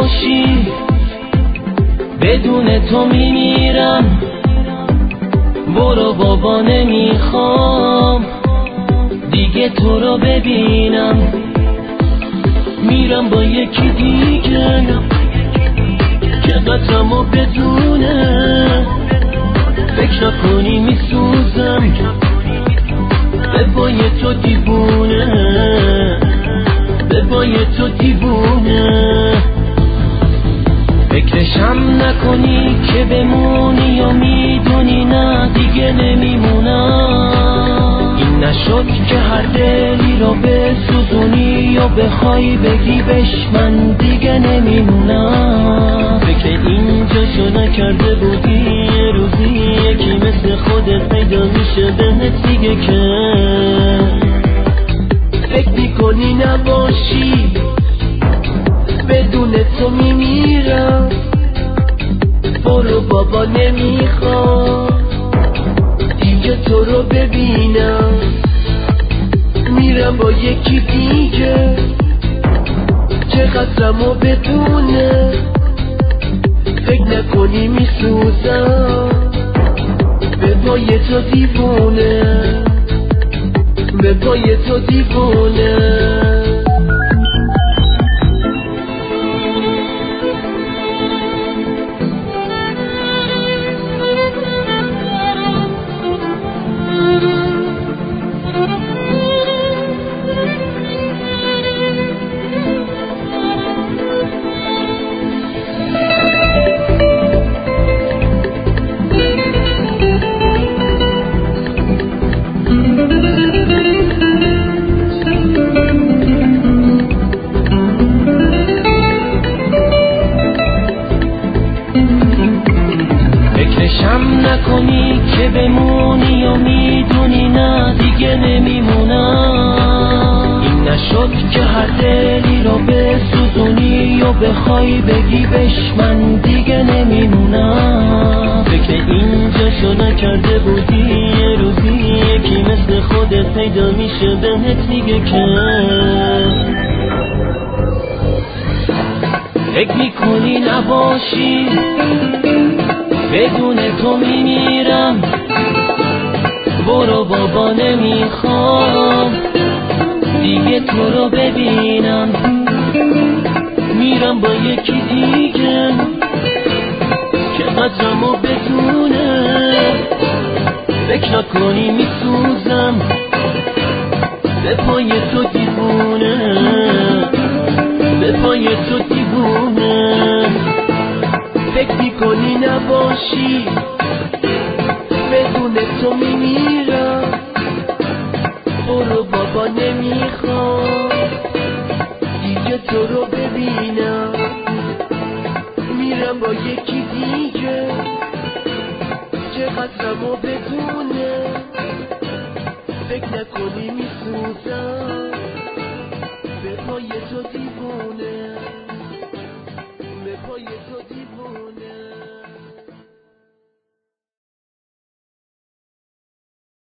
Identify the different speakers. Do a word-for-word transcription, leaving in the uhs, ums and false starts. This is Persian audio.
Speaker 1: نباشی بدون تو میمیرم. برو بابا نمیخوام دیگه تو رو ببینم. میرم با یکی دیگه که قدرمو بدونه. فکر نکنی میسوزم به پای تو دیوونه، به پای تو دیوونه. فکرشم نکنی که بمونی و میدونی نه دیگه نمیمونم. این نشد که هر دلی رو بسوزونی و بخوای بگی بش من دیگه نمیمونم. فکر اینجاشو نکرده بودی یه روزی یکی مثل خودت پیدا میشه بهت دیگه که فکر میکنی نباشی بدون تو میمیرم. برو بابا نمیخوام دیگه تو رو ببینم. میرم با یکی دیگه چه قدرمو بدونه. فکر نکنی میسوزم به پای تو دیوونه، به پای تو دیوونه. فکرشم نکنی که بمونی و میدونی نه دیگه نمیمونم. این نشد که هر دلی رو بسوزونی و بخوای بگی بش من دیگه نمیمونم. فکر اینجاشو نکرده بودی یه روزی یکی مثل خودت پیدا میشه بهت میگه که فکر میکنی نباشی بدون تو میمیرم. برو بابا نمیخوام دیگه تو رو ببینم. میرم با یکی دیگه که قدرمو بدونه. فکر نکنی میسوزم به پای تو دیوونه، به پای تو دیوونه. فکر میکنی نباشی بدون تو میمیرم. برو بابا نمیخوام دیگه تو رو ببینم. میرم با یکی دیگه چه قدرمو بدونه. فکر نکنی میسوزم